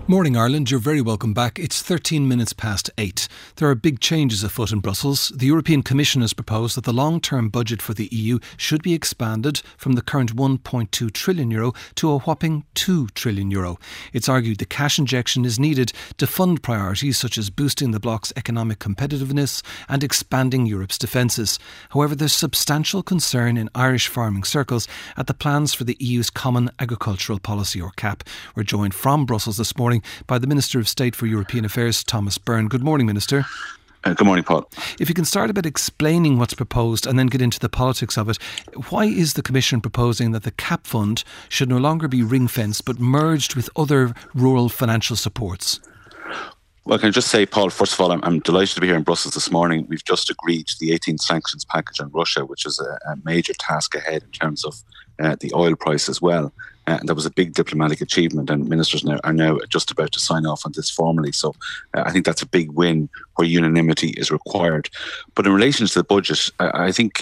Morning Ireland, you're very welcome back. It's 13 minutes past 8. There are big changes afoot in Brussels. The European Commission has proposed that the long-term budget for the EU should be expanded from the current €1.2 trillion to a whopping €2 trillion. It's argued the cash injection is needed to fund priorities such as boosting the bloc's economic competitiveness and expanding Europe's defences. However, there's substantial concern in Irish farming circles at the plans for the EU's Common Agricultural Policy, or CAP. We're joined from Brussels this morning by the Minister of State for European Affairs, Thomas Byrne. Good morning, Minister. Good morning, Paul. If you can start about explaining what's proposed and then get into the politics of it, why is the Commission proposing that the CAP fund should no longer be ring-fenced but merged with other rural financial supports? Well, can I just say, Paul, first of all, I'm delighted to be here in Brussels this morning. We've just agreed to the 18th sanctions package on Russia, which is a major task ahead in terms of the oil price as well. And that was a big diplomatic achievement, and ministers are now just about to sign off on this formally. So I think that's a big win where unanimity is required. But in relation to the budget, I think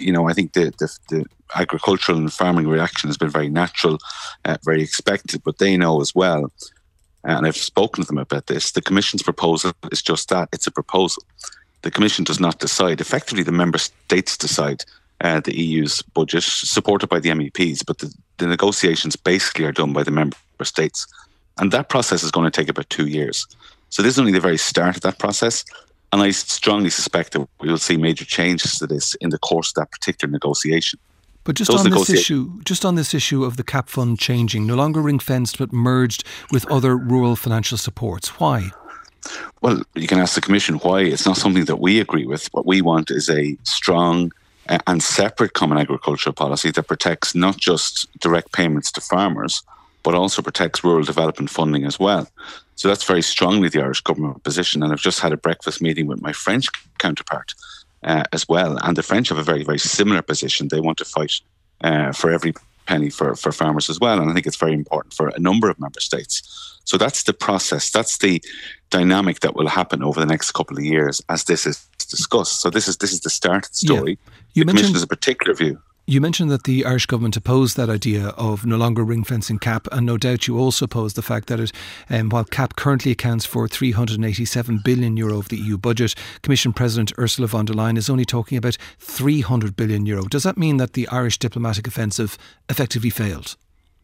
the agricultural and farming reaction has been very natural, very expected, but they know as well, and I've spoken to them about this, the Commission's proposal is just that, it's a proposal. The Commission does not decide. Effectively, the Member States decide the EU's budget, supported by the MEPs, but the negotiations basically are done by the Member States. And that process is going to take about 2 years. So this is only the very start of that process. And I strongly suspect that we will see major changes to this in the course of that particular negotiation. But just on this issue of the CAP fund changing, no longer ring-fenced but merged with other rural financial supports, why? Well, you can ask the Commission why. It's not something that we agree with. What we want is a strong and separate common agricultural policy that protects not just direct payments to farmers, but also protects rural development funding as well. So that's very strongly the Irish government position. And I've just had a breakfast meeting with my French counterpart as well. And the French have a very, very similar position. They want to fight for every penny for farmers as well. And I think it's very important for a number of member states. So that's the process. That's the dynamic that will happen over the next couple of years as this is discussed. So this is the start of the story. Yeah. The Commission has a particular view. You mentioned that the Irish government opposed that idea of no longer ring-fencing CAP, and no doubt you also oppose the fact that while CAP currently accounts for €387 billion of the EU budget, Commission President Ursula von der Leyen is only talking about €300 billion. Does that mean that the Irish diplomatic offensive effectively failed?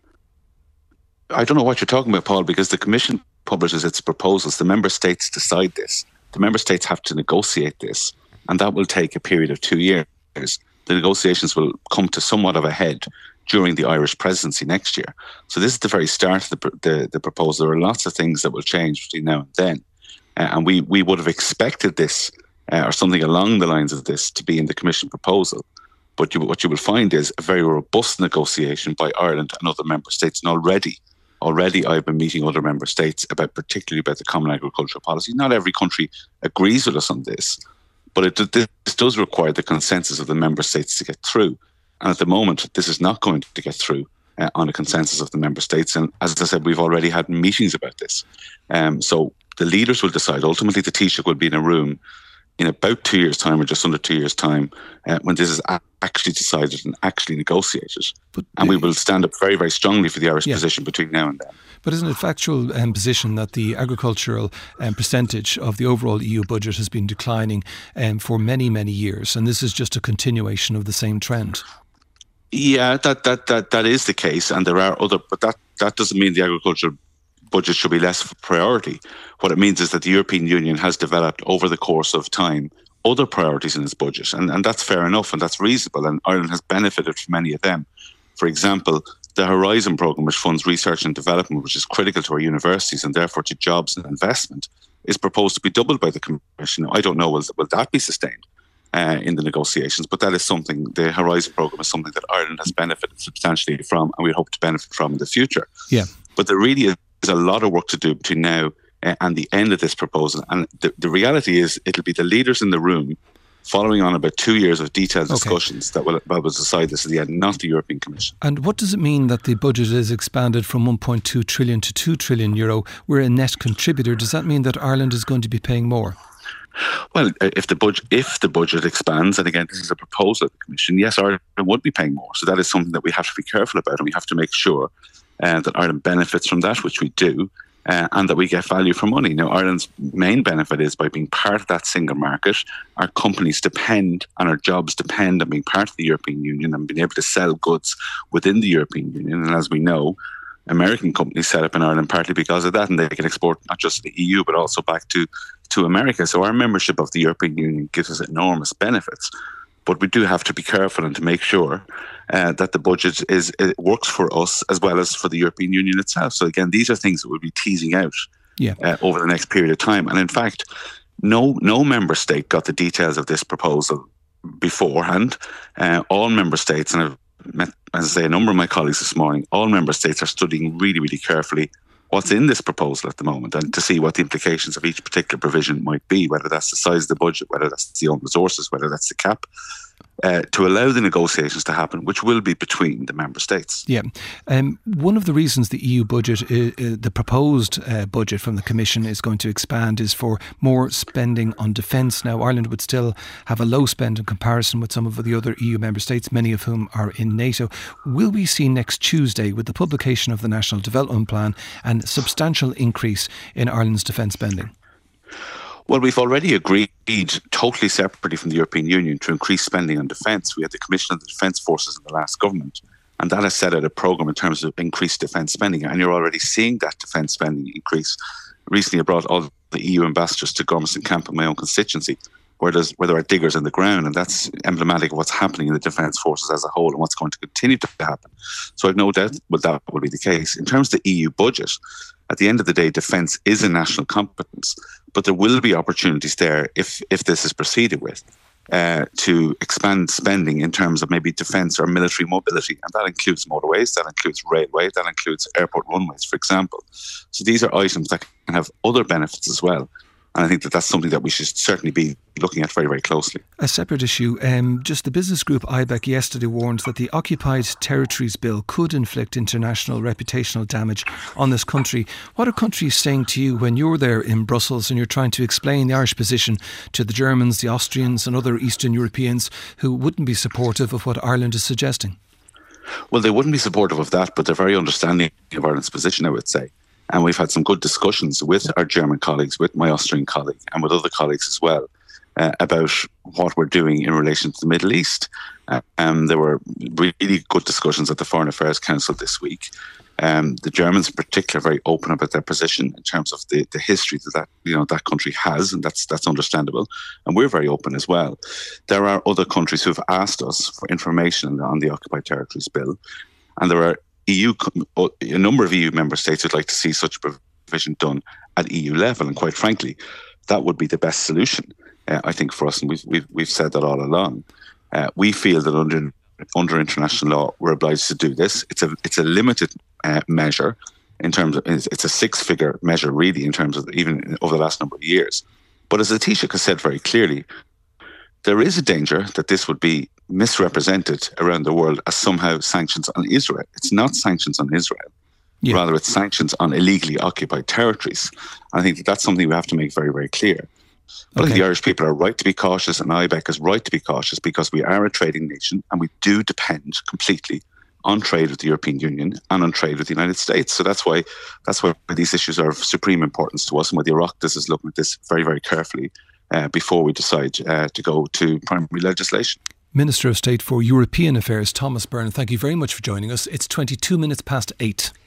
I don't know what you're talking about, Paul, because the Commission publishes its proposals. The Member States decide this. The Member States have to negotiate this, and that will take a period of 2 years. The negotiations will come to somewhat of a head during the Irish presidency next year. So this is the very start of the proposal. There are lots of things that will change between now and then. And we would have expected this or something along the lines of this to be in the Commission proposal. But what you will find is a very robust negotiation by Ireland and other member states. And already I've been meeting other member states particularly about the Common Agricultural Policy. Not every country agrees with us on this, but this does require the consensus of the member states to get through. And at the moment, this is not going to get through on a consensus of the member states. And as I said, we've already had meetings about this. So the leaders will decide. Ultimately, the Taoiseach will be in a room in about 2 years' time, or just under 2 years' time, when this is actually decided and actually negotiated. And we will stand up very, very strongly for the Irish position between now and then. But isn't it factual position that the agricultural percentage of the overall EU budget has been declining for many, many years, and this is just a continuation of the same trend? Yeah, that is the case, and there are other, but that doesn't mean the agricultural budget should be less of a priority. What it means is that the European Union has developed over the course of time other priorities in its budget, and that's fair enough and that's reasonable, and Ireland has benefited from many of them. For example, the Horizon programme, which funds research and development, which is critical to our universities and therefore to jobs and investment, is proposed to be doubled by the Commission. I don't know, will that be sustained in the negotiations? But that is something, the Horizon programme is something that Ireland has benefited substantially from, and we hope to benefit from in the future. Yeah. But there really is a lot of work to do between now and the end of this proposal. And the reality is it'll be the leaders in the room following on about 2 years of detailed discussions that will decide this at the end, not the European Commission. And what does it mean that the budget is expanded from 1.2 trillion to €2 trillion? We're a net contributor. Does that mean that Ireland is going to be paying more? Well, if the budget expands, and again, this is a proposal of the Commission, yes, Ireland would be paying more. So that is something that we have to be careful about, and we have to make sure that Ireland benefits from that, which we do. and that we get value for money. Now, Ireland's main benefit is by being part of that single market. Our companies depend and our jobs depend on being part of the European Union and being able to sell goods within the European Union. And as we know, American companies set up in Ireland partly because of that, and they can export not just to the EU but also back to America. So our membership of the European Union gives us enormous benefits. But we do have to be careful and to make sure that the budget it works for us as well as for the European Union itself. So again, these are things that we'll be teasing out over the next period of time. And in fact, no member state got the details of this proposal beforehand. All member states, and I've met, as I say, a number of my colleagues this morning, all member states are studying really, really carefully what's in this proposal at the moment and to see what the implications of each particular provision might be, whether that's the size of the budget, whether that's the own resources, whether that's the cap, to allow the negotiations to happen, which will be between the member states. Yeah. One of the reasons the EU budget, the proposed budget from the Commission is going to expand is for more spending on defence. Now, Ireland would still have a low spend in comparison with some of the other EU member states, many of whom are in NATO. Will we see next Tuesday, with the publication of the National Development Plan, a substantial increase in Ireland's defence spending? Well, we've already agreed, totally separately from the European Union, to increase spending on defence. We had the Commission of the Defence Forces in the last government, and that has set out a programme in terms of increased defence spending. And you're already seeing that defence spending increase. Recently, I brought all the EU ambassadors to Gormiston Camp in my own constituency, where there are diggers in the ground, and that's emblematic of what's happening in the Defence Forces as a whole and what's going to continue to happen. So I've no doubt that will be the case. In terms of the EU budget, at the end of the day, defence is a national competence, but there will be opportunities there if this is proceeded with to expand spending in terms of maybe defence or military mobility. And that includes motorways, that includes railway, that includes airport runways, for example. So these are items that can have other benefits as well. And I think that's something that we should certainly be looking at very, very closely. A separate issue, just the business group IBEC yesterday warned that the Occupied Territories Bill could inflict international reputational damage on this country. What are countries saying to you when you're there in Brussels and you're trying to explain the Irish position to the Germans, the Austrians and other Eastern Europeans who wouldn't be supportive of what Ireland is suggesting? Well, they wouldn't be supportive of that, but they're very understanding of Ireland's position, I would say. And we've had some good discussions with our German colleagues, with my Austrian colleague and with other colleagues as well about what we're doing in relation to the Middle East. There were really good discussions at the Foreign Affairs Council this week. The Germans in particular are very open about their position in terms of the history that country has, and that's understandable. And we're very open as well. There are other countries who have asked us for information on the Occupied Territories Bill, and there are a number of EU member states would like to see such provision done at EU level, and quite frankly, that would be the best solution, I think, for us. And we've said that all along. We feel that under international law, we're obliged to do this. It's a limited measure in terms of it's a 6-figure measure, really, in terms of even over the last number of years. But as the Taoiseach has said very clearly, there is a danger that this would be misrepresented around the world as somehow sanctions on Israel. It's not sanctions on Israel. Yeah. Rather, it's sanctions on illegally occupied territories. And I think that's something we have to make very, very clear. But I think the Irish people are right to be cautious, and IBEC is right to be cautious, because we are a trading nation and we do depend completely on trade with the European Union and on trade with the United States. So that's why these issues are of supreme importance to us, and why the Oireachtas is looking at this very, very carefully before we decide to go to primary legislation. Minister of State for European Affairs, Thomas Byrne, thank you very much for joining us. It's 22 minutes past 8.